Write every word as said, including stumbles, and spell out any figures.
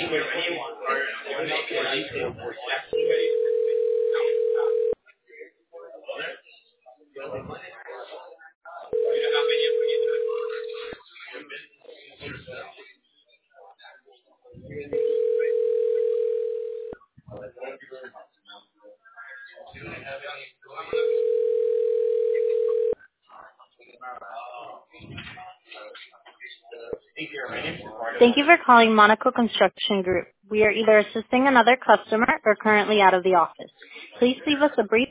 Thank you for calling Monaco Construction Group. We are either assisting another customer or currently out of the office. Please leave us a brief